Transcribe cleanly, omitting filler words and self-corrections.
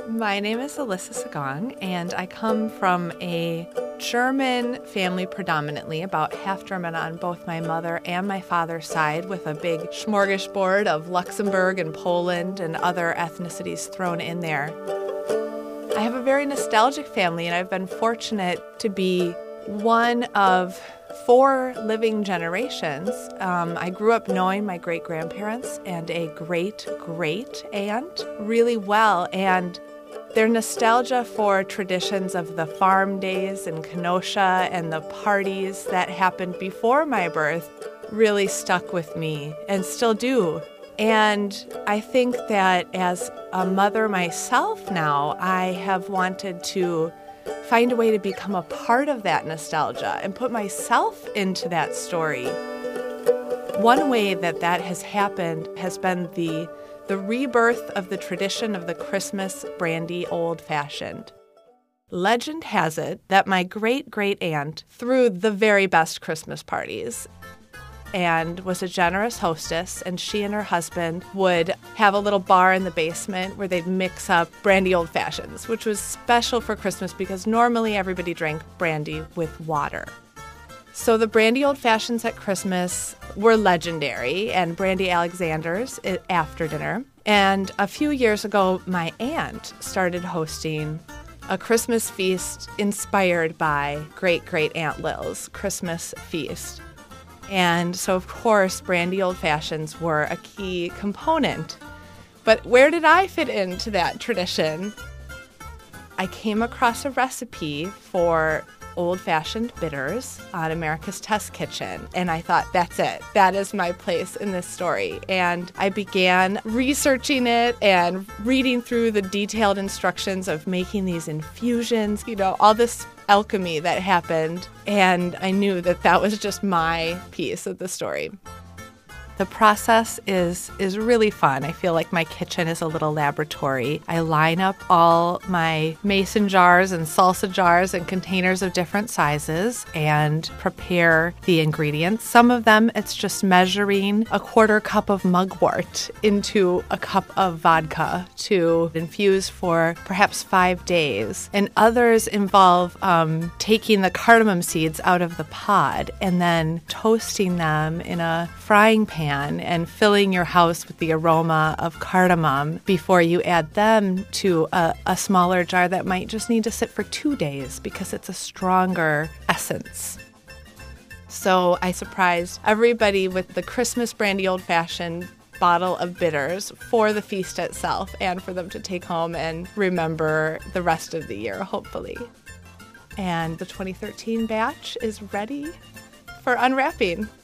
My name is Alyssa Sagong, and I come from a German family predominantly, about half German on both my mother and my father's side, with a big smorgasbord of Luxembourg and Poland and other ethnicities thrown in there. I have a very nostalgic family, and I've been fortunate to be one of 4 living generations. I grew up knowing my great-grandparents and a great-great-aunt really well, and their nostalgia for traditions of the farm days in Kenosha and the parties that happened before my birth really stuck with me and still do. And I think that as a mother myself now, I have wanted to find a way to become a part of that nostalgia and put myself into that story. One way that has happened has been the rebirth of the tradition of the Christmas brandy old fashioned. Legend has it that my great-great-aunt threw the very best Christmas parties and was a generous hostess, and she and her husband would have a little bar in the basement where they'd mix up brandy old fashions, which was special for Christmas because normally everybody drank brandy with water. So the brandy old fashions at Christmas were legendary, and brandy Alexanders after dinner. And a few years ago, my aunt started hosting a Christmas feast inspired by great-great-aunt Lil's Christmas feast. And so, of course, brandy old fashions were a key component. But where did I fit into that tradition? I came across a recipe for old-fashioned bitters on America's Test Kitchen, and I thought, that's it. That is my place in this story. And I began researching it and reading through the detailed instructions of making these infusions, all this alchemy that happened, and I knew that was just my piece of the story. The process is really fun. I feel like my kitchen is a little laboratory. I line up all my mason jars and salsa jars and containers of different sizes and prepare the ingredients. Some of them, it's just measuring a 1/4 cup of mugwort into a cup of vodka to infuse for perhaps 5 days. And others involve taking the cardamom seeds out of the pod and then toasting them in a frying pan and filling your house with the aroma of cardamom before you add them to a smaller jar that might just need to sit for 2 days because it's a stronger essence. So I surprised everybody with the Christmas brandy old-fashioned bottle of bitters for the feast itself and for them to take home and remember the rest of the year, hopefully. And the 2013 batch is ready for unwrapping.